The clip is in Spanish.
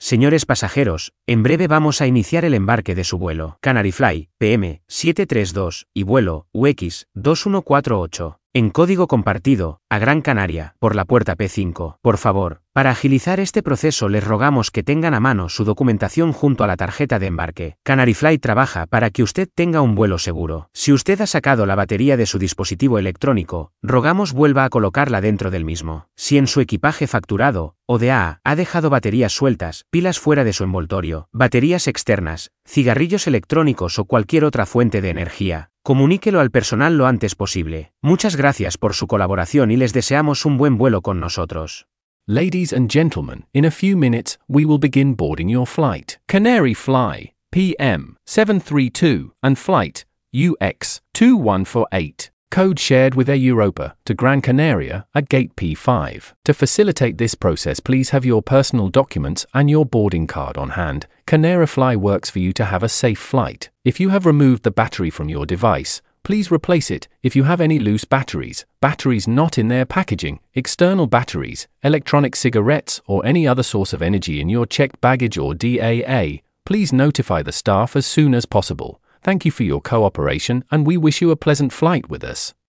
Señores pasajeros, en breve vamos a iniciar el embarque de su vuelo. Canary Fly, PM 732 y vuelo UX 2148. En código compartido, a Gran Canaria, por la puerta P5. Por favor, para agilizar este proceso les rogamos que tengan a mano su documentación junto a la tarjeta de embarque. Canary Fly trabaja para que usted tenga un vuelo seguro. Si usted ha sacado la batería de su dispositivo electrónico, rogamos vuelva a colocarla dentro del mismo. Si en su equipaje facturado, ODA, ha dejado baterías sueltas, pilas fuera de su envoltorio, baterías externas, cigarrillos electrónicos o cualquier otra fuente de energía, comuníquelo al personal lo antes posible. Muchas gracias por su colaboración y les deseamos un buen vuelo con nosotros. Ladies and gentlemen, in a few minutes, we will begin boarding your flight. Canary Fly, PM 732 and flight UX 2148. Code shared with Air Europa to Gran Canaria at gate P5. To facilitate this process, please have your personal documents and your boarding card on hand. Canary Fly works for you to have a safe flight. If you have removed the battery from your device, please replace it. If you have any loose batteries not in their packaging, external batteries, electronic cigarettes or any other source of energy in your checked baggage or DAA, please notify the staff as soon as possible. Thank you for your cooperation and we wish you a pleasant flight with us.